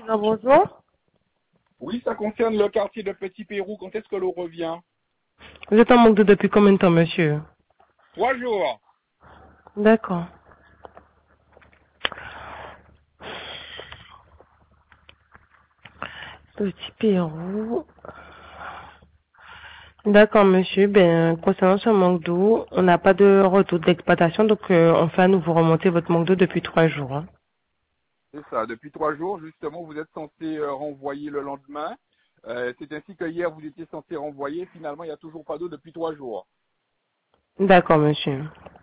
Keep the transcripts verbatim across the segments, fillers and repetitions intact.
Non, bonjour. Oui, ça concerne le quartier de Petit Pérou. Quand est-ce que l'eau revient? Vous êtes en manque d'eau depuis combien de temps, monsieur? Trois jours. D'accord. Petit Pérou. D'accord, monsieur. Ben, concernant ce manque d'eau, on n'a pas de retour d'exploitation, donc euh, on fait à nouveau remonter votre manque d'eau depuis trois jours. Hein. C'est ça. Depuis trois jours, justement, vous êtes censé euh, renvoyer le lendemain. Euh, c'est ainsi que hier, vous étiez censé renvoyer. Finalement, il n'y a toujours pas d'eau depuis trois jours. D'accord, monsieur.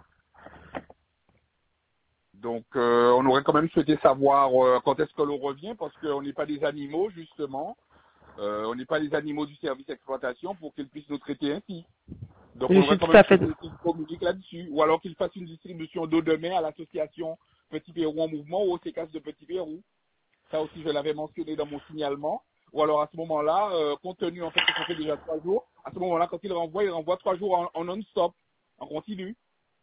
Donc, euh, on aurait quand même souhaité savoir euh, quand est-ce que l'eau revient, parce qu'on n'est pas des animaux, justement. Euh, on n'est pas les animaux du service d'exploitation pour qu'ils puissent nous traiter ainsi. Donc, Je on suis aurait quand tout même à fait... souhaité qu'ils communiquent là-dessus. Ou alors qu'ils fassent une distribution d'eau demain à l'association Petit Pérou en mouvement ou au C E C A S de Petit Pérou. Ça aussi, je l'avais mentionné dans mon signalement. Ou alors, à ce moment-là, euh, compte tenu en fait que ça fait déjà trois jours, à ce moment-là, quand il renvoie, il renvoie trois jours en, en non-stop, en continu.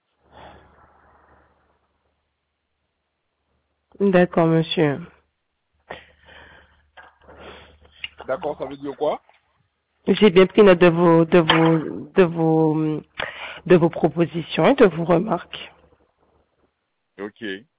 D'accord, monsieur. D'accord, ça veut dire quoi? J'ai bien pris note de vos, de vos, de vos, de vos propositions et de vos remarques. Ok.